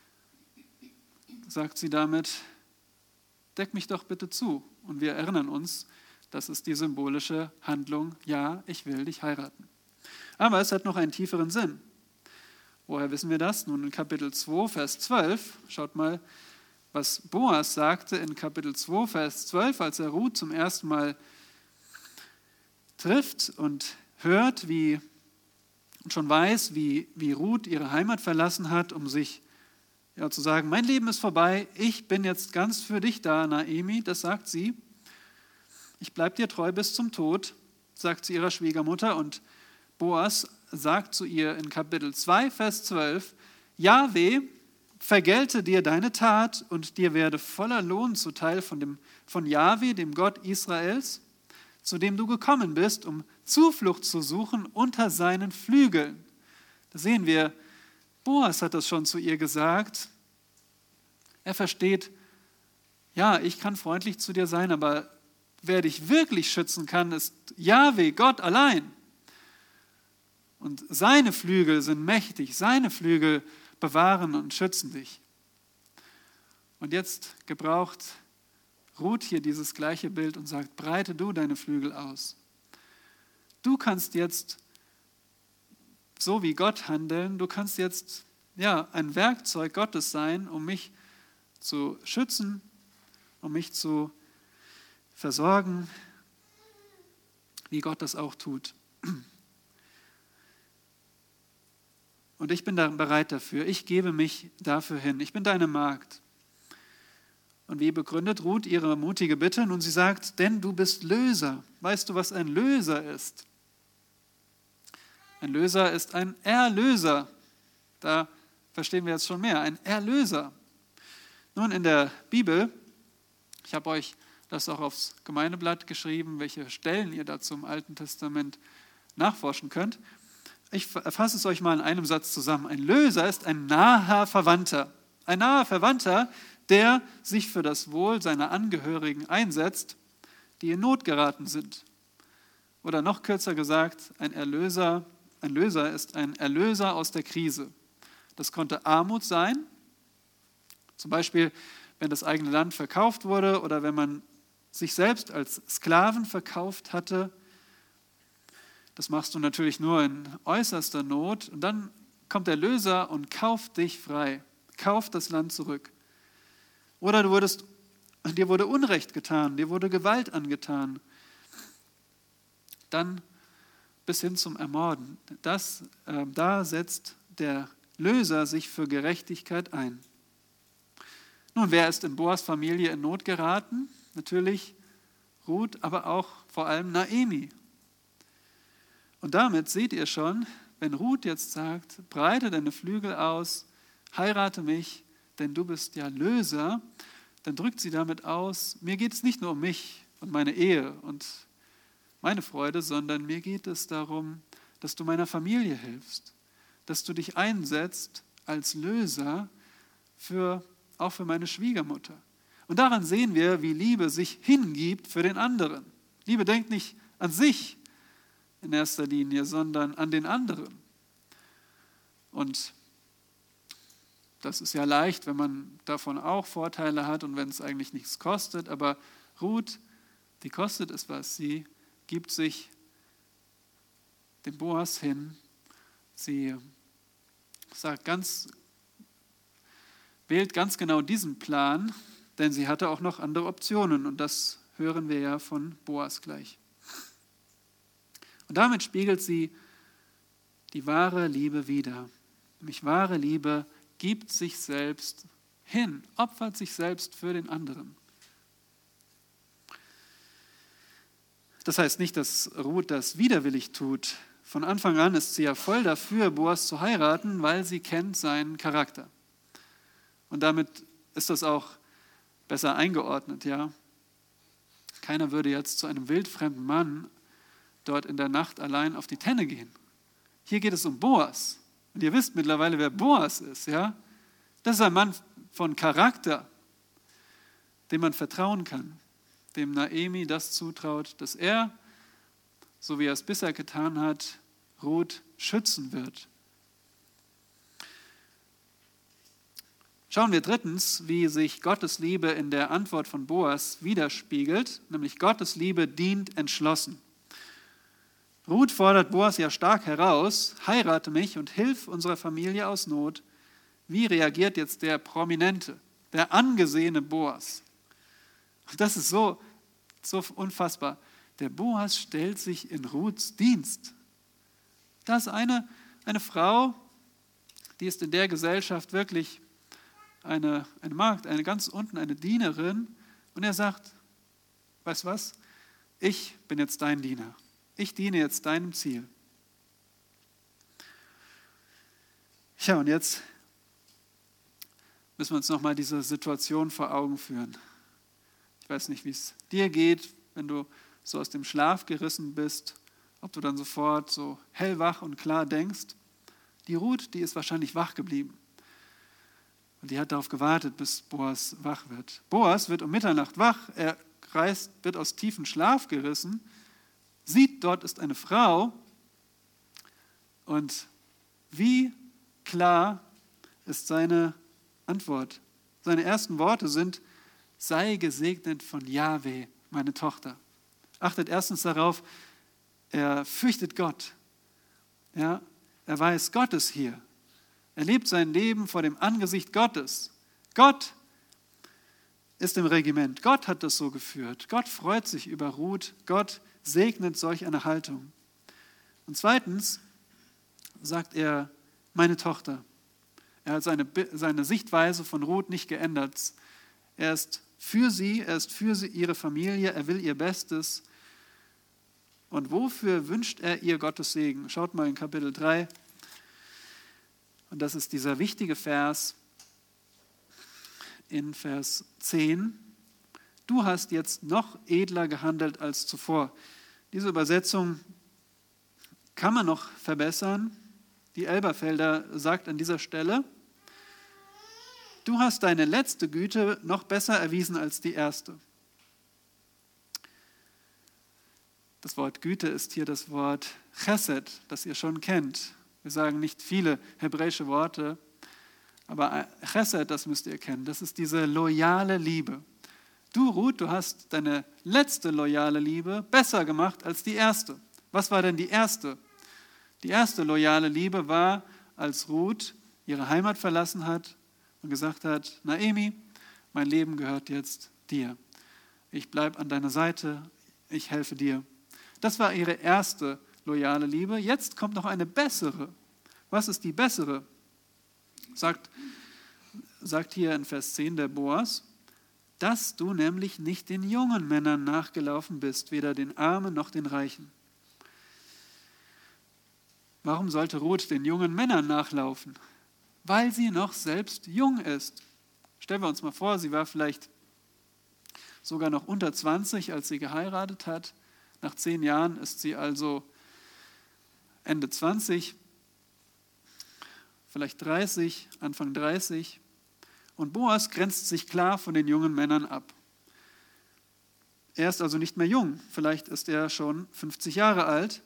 sagt sie damit, deck mich doch bitte zu. Und wir erinnern uns, das ist die symbolische Handlung, ja, ich will dich heiraten. Aber es hat noch einen tieferen Sinn. Woher wissen wir das? Nun in Kapitel zwei, Vers zwölf, schaut mal, was Boas sagte in Kapitel zwei, Vers zwölf, als er Ruth zum ersten Mal trifft und hört, wie und schon weiß, wie, wie Ruth ihre Heimat verlassen hat, um sich ja, zu sagen, mein Leben ist vorbei, ich bin jetzt ganz für dich da, Naomi, das sagt sie. Ich bleibe dir treu bis zum Tod, sagt sie ihrer Schwiegermutter. Und Boas sagt zu ihr in Kapitel zwei, Vers zwölf, Jahwe vergelte dir deine Tat und dir werde voller Lohn zuteil von, dem, von Jahwe, dem Gott Israels, zu dem du gekommen bist, um Zuflucht zu suchen unter seinen Flügeln. Da sehen wir, Boas hat das schon zu ihr gesagt. Er versteht, ja, ich kann freundlich zu dir sein, aber wer dich wirklich schützen kann, ist Jahwe, Gott allein. Und seine Flügel sind mächtig, seine Flügel bewahren und schützen dich. Und jetzt gebraucht Ruth hier dieses gleiche Bild und sagt, breite du deine Flügel aus. Du kannst jetzt so wie Gott handeln, du kannst jetzt ja, ein Werkzeug Gottes sein, um mich zu schützen, um mich zu versorgen, wie Gott das auch tut. Und ich bin da bereit dafür, ich gebe mich dafür hin, ich bin deine Magd. Und wie begründet Ruth ihre mutige Bitte? Nun, sie sagt, denn du bist Löser. Weißt du, was ein Löser ist? Ein Löser ist ein Erlöser. Da verstehen wir jetzt schon mehr. Ein Erlöser. Nun, in der Bibel, ich habe euch das auch aufs Gemeindeblatt geschrieben, welche Stellen ihr dazu im Alten Testament nachforschen könnt. Ich fasse es euch mal in einem Satz zusammen. Ein Löser ist ein naher Verwandter. Ein naher Verwandter, der sich für das Wohl seiner Angehörigen einsetzt, die in Not geraten sind. Oder noch kürzer gesagt, ein Erlöser, ein Löser ist ein Erlöser aus der Krise. Das konnte Armut sein, zum Beispiel, wenn das eigene Land verkauft wurde oder wenn man sich selbst als Sklaven verkauft hatte. Das machst du natürlich nur in äußerster Not. Und dann kommt der Löser und kauft dich frei, kauft das Land zurück. Oder du wurdest, dir wurde Unrecht getan, dir wurde Gewalt angetan. Dann bis hin zum Ermorden. Das, äh, da setzt der Löser sich für Gerechtigkeit ein. Nun, wer ist in Boas Familie in Not geraten? Natürlich Ruth, aber auch vor allem Naomi. Und damit seht ihr schon, wenn Ruth jetzt sagt, breite deine Flügel aus, heirate mich, denn du bist ja Löser, dann drückt sie damit aus, mir geht es nicht nur um mich und meine Ehe und meine Freude, sondern mir geht es darum, dass du meiner Familie hilfst, dass du dich einsetzt als Löser für, auch für meine Schwiegermutter. Und daran sehen wir, wie Liebe sich hingibt für den anderen. Liebe denkt nicht an sich in erster Linie, sondern an den anderen. Und das ist ja leicht, wenn man davon auch Vorteile hat und wenn es eigentlich nichts kostet. Aber Ruth, die kostet es was. Sie gibt sich dem Boas hin. Sie sagt ganz, wählt ganz genau diesen Plan, denn sie hatte auch noch andere Optionen. Und das hören wir ja von Boas gleich. Und damit spiegelt sie die wahre Liebe wider. Nämlich wahre Liebe gibt sich selbst hin, opfert sich selbst für den anderen. Das heißt nicht, dass Ruth das widerwillig tut. Von Anfang an ist sie ja voll dafür, Boas zu heiraten, weil sie kennt seinen Charakter. Und damit ist das auch besser eingeordnet, ja. Keiner würde jetzt zu einem wildfremden Mann dort in der Nacht allein auf die Tenne gehen. Hier geht es um Boas. Und ihr wisst mittlerweile, wer Boas ist, ja? Das ist ein Mann von Charakter, dem man vertrauen kann, dem Naomi das zutraut, dass er, so wie er es bisher getan hat, Ruth schützen wird. Schauen wir drittens, wie sich Gottes Liebe in der Antwort von Boas widerspiegelt, nämlich Gottes Liebe dient entschlossen. Ruth fordert Boas ja stark heraus, heirate mich und hilf unserer Familie aus Not. Wie reagiert jetzt der Prominente, der angesehene Boas? Und das ist so, so unfassbar. Der Boas stellt sich in Ruths Dienst. Das ist eine, eine Frau, die ist in der Gesellschaft wirklich eine, eine Magd, eine ganz unten, eine Dienerin. Und er sagt, weißt du was, ich bin jetzt dein Diener. Ich diene jetzt deinem Ziel. Ja, und jetzt müssen wir uns nochmal diese Situation vor Augen führen. Ich weiß nicht, wie es dir geht, wenn du so aus dem Schlaf gerissen bist, ob du dann sofort so hellwach und klar denkst. Die Ruth, die ist wahrscheinlich wach geblieben. Und die hat darauf gewartet, bis Boas wach wird. Boas wird um Mitternacht wach, er reist, wird aus tiefem Schlaf gerissen, sieht, dort ist eine Frau und wie klar ist seine Antwort. Seine ersten Worte sind, sei gesegnet von Jahwe, meine Tochter. Achtet erstens darauf, er fürchtet Gott. Ja, er weiß, Gott ist hier. Er lebt sein Leben vor dem Angesicht Gottes. Gott ist im Regiment. Gott hat das so geführt. Gott freut sich über Ruth. Gott segnet solch eine Haltung. Und zweitens sagt er, meine Tochter. Er hat seine, seine Sichtweise von Ruth nicht geändert. Er ist für sie, er ist für sie, ihre Familie, er will ihr Bestes. Und wofür wünscht er ihr Gottes Segen? Schaut mal in Kapitel drei. Und das ist dieser wichtige Vers in Vers zehn. Du hast jetzt noch edler gehandelt als zuvor. Diese Übersetzung kann man noch verbessern. Die Elberfelder sagt an dieser Stelle, du hast deine letzte Güte noch besser erwiesen als die erste. Das Wort Güte ist hier das Wort Chesed, das ihr schon kennt. Wir sagen nicht viele hebräische Worte, aber Chesed, das müsst ihr kennen. Das ist diese loyale Liebe. Du, Ruth, du hast deine letzte loyale Liebe besser gemacht als die erste. Was war denn die erste? Die erste loyale Liebe war, als Ruth ihre Heimat verlassen hat und gesagt hat, Naomi, mein Leben gehört jetzt dir. Ich bleibe an deiner Seite, ich helfe dir. Das war ihre erste loyale Liebe. Jetzt kommt noch eine bessere. Was ist die bessere? Sagt, sagt hier in Vers zehn der Boas, dass du nämlich nicht den jungen Männern nachgelaufen bist, weder den Armen noch den Reichen. Warum sollte Ruth den jungen Männern nachlaufen? Weil sie noch selbst jung ist. Stellen wir uns mal vor, sie war vielleicht sogar noch unter zwanzig, als sie geheiratet hat. Nach zehn Jahren ist sie also Ende zwanzig, vielleicht dreißig, Anfang dreißig. Und Boas grenzt sich klar von den jungen Männern ab. Er ist also nicht mehr jung, vielleicht ist er schon fünfzig Jahre alt.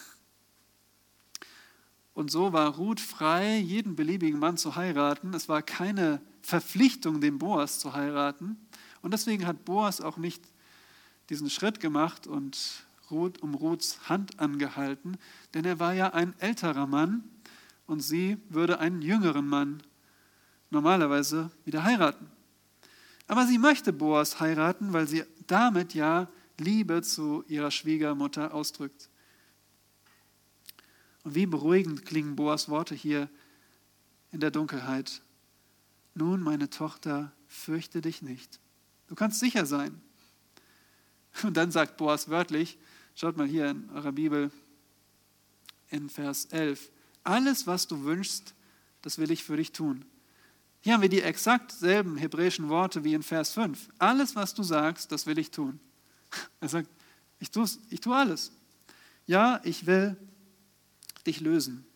Und so war Ruth frei, jeden beliebigen Mann zu heiraten. Es war keine Verpflichtung, den Boas zu heiraten. Und deswegen hat Boas auch nicht diesen Schritt gemacht und Ruth um Ruths Hand angehalten, denn er war ja ein älterer Mann und sie würde einen jüngeren Mann normalerweise wieder heiraten. Aber sie möchte Boas heiraten, weil sie damit ja Liebe zu ihrer Schwiegermutter ausdrückt. Und wie beruhigend klingen Boas Worte hier in der Dunkelheit. Nun, meine Tochter, fürchte dich nicht. Du kannst sicher sein. Und dann sagt Boas wörtlich, schaut mal hier in eurer Bibel in Vers elf, alles, was du wünschst, das will ich für dich tun. Hier haben wir die exakt selben hebräischen Worte wie in Vers fünf. Alles, was du sagst, das will ich tun. Er sagt, ich tue, ich tue alles. Ja, ich will dich lösen.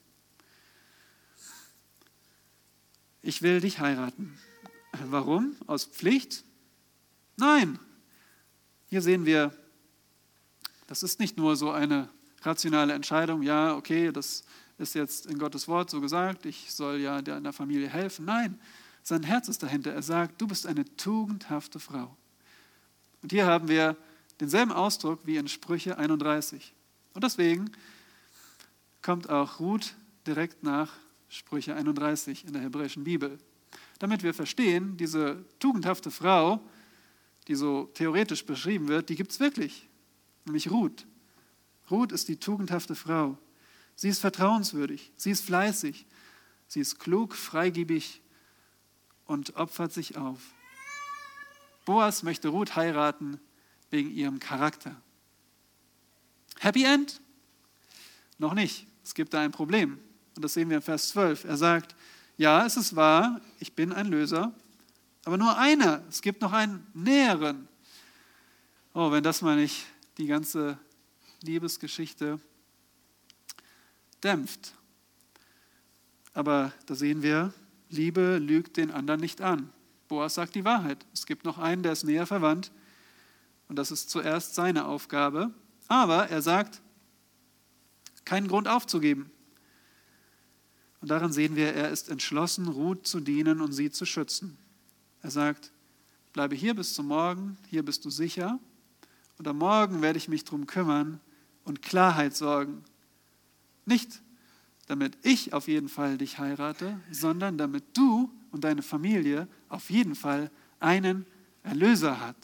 Ich will dich heiraten. Warum? Aus Pflicht? Nein. Hier sehen wir, das ist nicht nur so eine rationale Entscheidung, ja, okay, das ist jetzt in Gottes Wort so gesagt, ich soll ja deiner Familie helfen. Nein, sein Herz ist dahinter. Er sagt, du bist eine tugendhafte Frau. Und hier haben wir denselben Ausdruck wie in Sprüche einunddreißig. Und deswegen kommt auch Ruth direkt nach Sprüche einunddreißig in der hebräischen Bibel. Damit wir verstehen, diese tugendhafte Frau, die so theoretisch beschrieben wird, die gibt es wirklich, nämlich Ruth. Ruth ist die tugendhafte Frau. Sie ist vertrauenswürdig, sie ist fleißig, sie ist klug, freigebig und opfert sich auf. Boas möchte Ruth heiraten wegen ihrem Charakter. Happy End? Noch nicht. Es gibt da ein Problem. Und das sehen wir in Vers zwölf. Er sagt, ja, es ist wahr, ich bin ein Löser, aber nur einer. Es gibt noch einen näheren. Oh, wenn das mal nicht die ganze Liebesgeschichte dämpft. Aber da sehen wir, Liebe lügt den anderen nicht an. Boas sagt die Wahrheit. Es gibt noch einen, der ist näher verwandt. Und das ist zuerst seine Aufgabe. Aber er sagt, keinen Grund aufzugeben. Und daran sehen wir, er ist entschlossen, Ruth zu dienen und sie zu schützen. Er sagt, bleibe hier bis zum Morgen, hier bist du sicher. Und am Morgen werde ich mich darum kümmern und Klarheit sorgen. Nicht, damit ich auf jeden Fall dich heirate, sondern damit du und deine Familie auf jeden Fall einen Erlöser hat.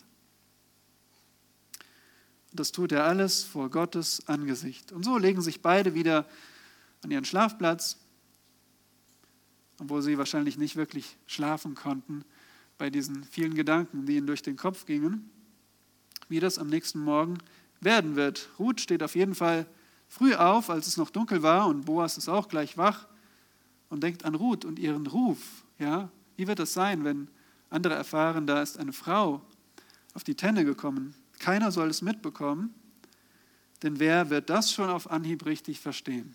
Und das tut er alles vor Gottes Angesicht. Und so legen sich beide wieder an ihren Schlafplatz, obwohl sie wahrscheinlich nicht wirklich schlafen konnten bei diesen vielen Gedanken, die ihnen durch den Kopf gingen, wie das am nächsten Morgen werden wird. Ruth steht auf jeden Fall früh auf, als es noch dunkel war, und Boas ist auch gleich wach und denkt an Ruth und ihren Ruf. Ja, wie wird es sein, wenn andere erfahren, da ist eine Frau auf die Tenne gekommen? Keiner soll es mitbekommen, denn wer wird das schon auf Anhieb richtig verstehen?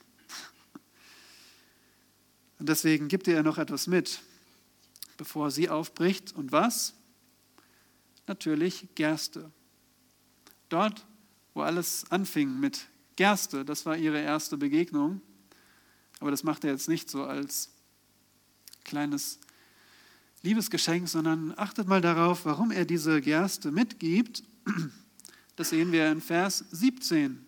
Und deswegen gibt ihr noch etwas mit, bevor sie aufbricht. Und was? Natürlich Gerste. Dort, wo alles anfing mit Gerste, das war ihre erste Begegnung. Aber das macht er jetzt nicht so als kleines Liebesgeschenk, sondern achtet mal darauf, warum er diese Gerste mitgibt. Das sehen wir in Vers siebzehn.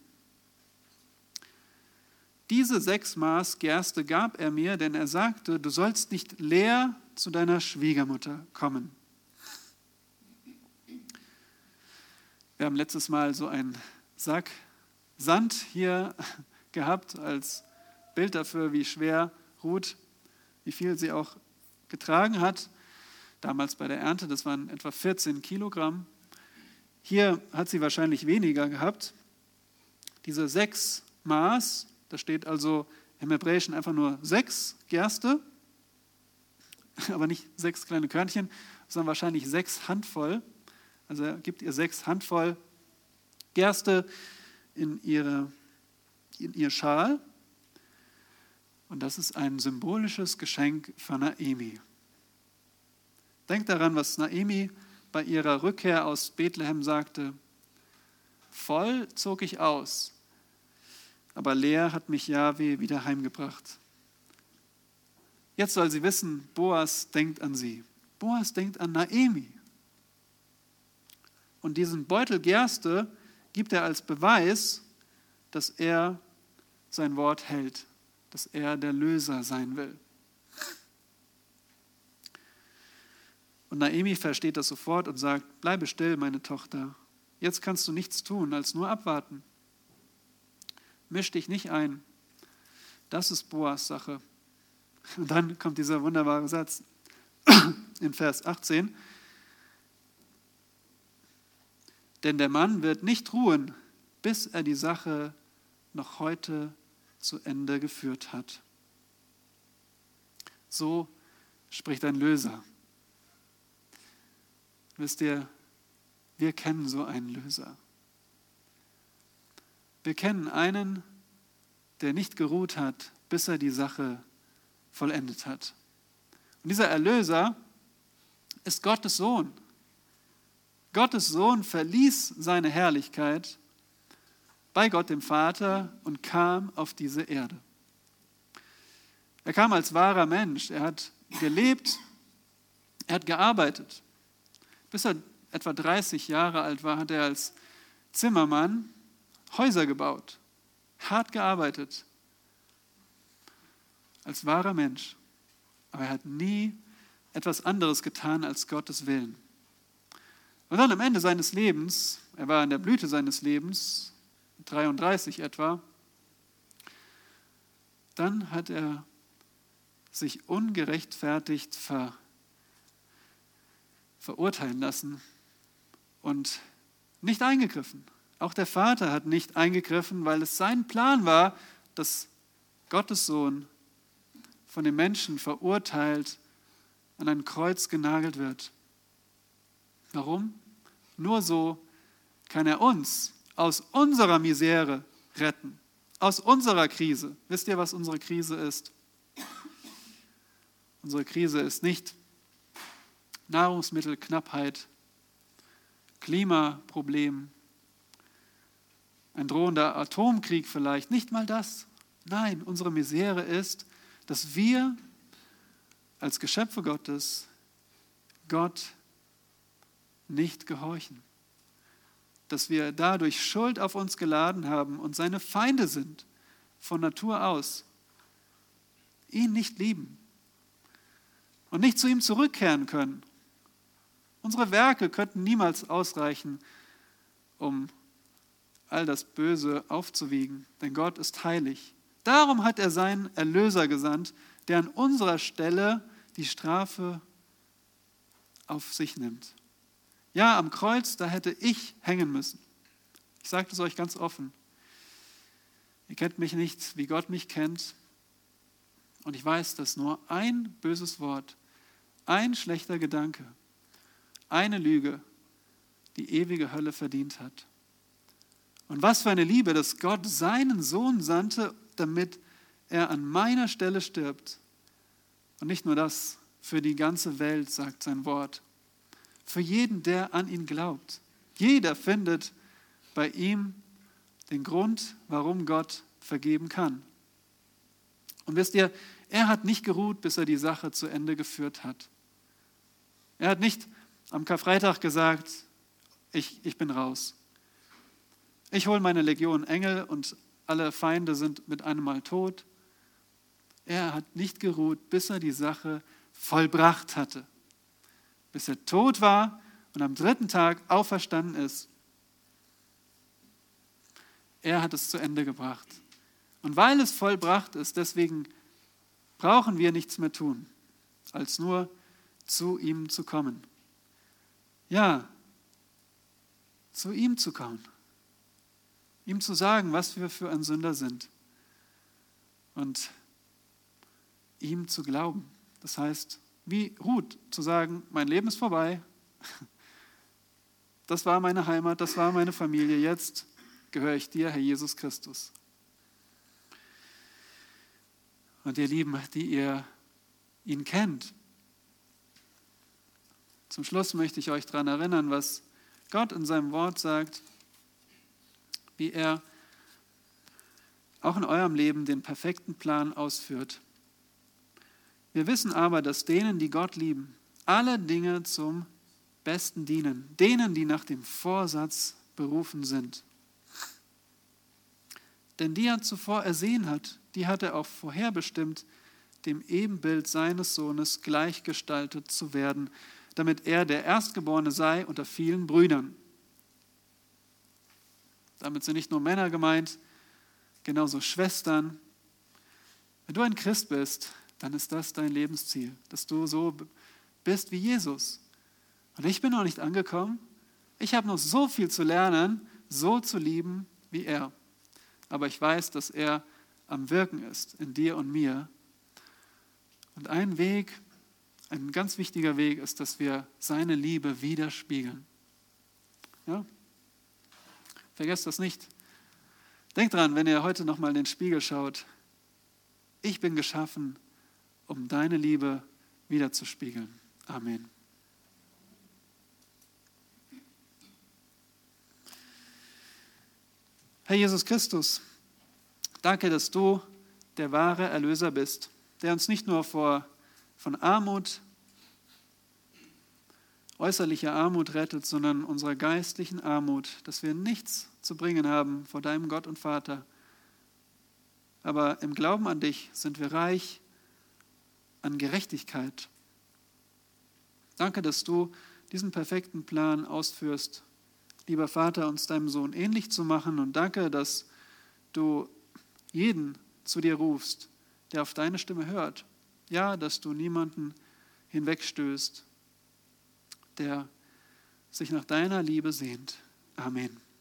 Diese sechs Maß Gerste gab er mir, denn er sagte, du sollst nicht leer zu deiner Schwiegermutter kommen. Wir haben letztes Mal so einen Sack Sand hier gehabt als Bild dafür, wie schwer Ruth, wie viel sie auch getragen hat. Damals bei der Ernte, das waren etwa vierzehn Kilogramm. Hier hat sie wahrscheinlich weniger gehabt. Diese sechs Maß, da steht also im Hebräischen einfach nur sechs Gerste, aber nicht sechs kleine Körnchen, sondern wahrscheinlich sechs Handvoll. Also er gibt ihr sechs Handvoll Gerste in, ihre, in ihr Schal. Und das ist ein symbolisches Geschenk von Naomi. Denkt daran, was Naomi bei ihrer Rückkehr aus Bethlehem sagte. Voll zog ich aus, aber leer hat mich Jahwe wieder heimgebracht. Jetzt soll sie wissen, Boas denkt an sie. Boas denkt an Naomi. Und diesen Beutel Gerste gibt er als Beweis, dass er sein Wort hält, dass er der Löser sein will. Und Naomi versteht das sofort und sagt, bleibe still, meine Tochter. Jetzt kannst du nichts tun, als nur abwarten. Misch dich nicht ein. Das ist Boas Sache. Und dann kommt dieser wunderbare Satz in Vers achtzehn. Denn der Mann wird nicht ruhen, bis er die Sache noch heute zu Ende geführt hat. So spricht ein Löser. Wisst ihr, wir kennen so einen Löser. Wir kennen einen, der nicht geruht hat, bis er die Sache vollendet hat. Und dieser Erlöser ist Gottes Sohn. Gottes Sohn verließ seine Herrlichkeit bei Gott dem Vater und kam auf diese Erde. Er kam als wahrer Mensch. Er hat gelebt, er hat gearbeitet. Bis er etwa dreißig Jahre alt war, hat er als Zimmermann Häuser gebaut, hart gearbeitet, als wahrer Mensch. Aber er hat nie etwas anderes getan als Gottes Willen. Und dann am Ende seines Lebens, er war in der Blüte seines Lebens, dreiunddreißig etwa, dann hat er sich ungerechtfertigt ver, verurteilen lassen und nicht eingegriffen. Auch der Vater hat nicht eingegriffen, weil es sein Plan war, dass Gottes Sohn von den Menschen verurteilt an ein Kreuz genagelt wird. Warum? Nur so kann er uns aus unserer Misere retten, aus unserer Krise. Wisst ihr, was unsere Krise ist? Unsere Krise ist nicht Nahrungsmittelknappheit, Klimaproblem, ein drohender Atomkrieg vielleicht, nicht mal das. Nein, unsere Misere ist, dass wir als Geschöpfe Gottes Gott nicht gehorchen. Dass wir dadurch Schuld auf uns geladen haben und seine Feinde sind, von Natur aus, ihn nicht lieben und nicht zu ihm zurückkehren können. Unsere Werke könnten niemals ausreichen, um all das Böse aufzuwiegen, denn Gott ist heilig. Darum hat er seinen Erlöser gesandt, der an unserer Stelle die Strafe auf sich nimmt. Ja, am Kreuz, da hätte ich hängen müssen. Ich sage das euch ganz offen. Ihr kennt mich nicht, wie Gott mich kennt. Und ich weiß, dass nur ein böses Wort, ein schlechter Gedanke, eine Lüge die ewige Hölle verdient hat. Und was für eine Liebe, dass Gott seinen Sohn sandte, damit er an meiner Stelle stirbt. Und nicht nur das, für die ganze Welt, sagt sein Wort. Für jeden, der an ihn glaubt. Jeder findet bei ihm den Grund, warum Gott vergeben kann. Und wisst ihr, er hat nicht geruht, bis er die Sache zu Ende geführt hat. Er hat nicht am Karfreitag gesagt, ich, ich bin raus. Ich hole meine Legion Engel und alle Feinde sind mit einem Mal tot. Er hat nicht geruht, bis er die Sache vollbracht hatte. Bis er tot war und am dritten Tag auferstanden ist. Er hat es zu Ende gebracht. Und weil es vollbracht ist, deswegen brauchen wir nichts mehr tun, als nur zu ihm zu kommen. Ja, zu ihm zu kommen. Ihm zu sagen, was wir für ein Sünder sind. Und ihm zu glauben. Das heißt, wie Ruth zu sagen, mein Leben ist vorbei. Das war meine Heimat, das war meine Familie. Jetzt gehöre ich dir, Herr Jesus Christus. Und ihr Lieben, die ihr ihn kennt, zum Schluss möchte ich euch daran erinnern, was Gott in seinem Wort sagt, wie er auch in eurem Leben den perfekten Plan ausführt. Wir wissen aber, dass denen, die Gott lieben, alle Dinge zum Besten dienen, denen, die nach dem Vorsatz berufen sind. Denn die er zuvor ersehen hat, die hat er auch vorherbestimmt, dem Ebenbild seines Sohnes gleichgestaltet zu werden, damit er der Erstgeborene sei unter vielen Brüdern. Damit sind nicht nur Männer gemeint, genauso Schwestern. Wenn du ein Christ bist, dann ist das dein Lebensziel, dass du so bist wie Jesus. Und ich bin noch nicht angekommen. Ich habe noch so viel zu lernen, so zu lieben wie er. Aber ich weiß, dass er am Wirken ist in dir und mir. Und ein Weg, ein ganz wichtiger Weg ist, dass wir seine Liebe widerspiegeln. Ja? Vergesst das nicht. Denkt dran, wenn ihr heute nochmal in den Spiegel schaut, ich bin geschaffen, um deine Liebe wiederzuspiegeln. Amen. Herr Jesus Christus, danke, dass du der wahre Erlöser bist, der uns nicht nur vor, von Armut, äußerlicher Armut rettet, sondern unserer geistlichen Armut, dass wir nichts zu bringen haben vor deinem Gott und Vater. Aber im Glauben an dich sind wir reich an Gerechtigkeit. Danke, dass du diesen perfekten Plan ausführst, lieber Vater, uns deinem Sohn ähnlich zu machen. Und danke, dass du jeden zu dir rufst, der auf deine Stimme hört. Ja, dass du niemanden hinwegstößt, der sich nach deiner Liebe sehnt. Amen.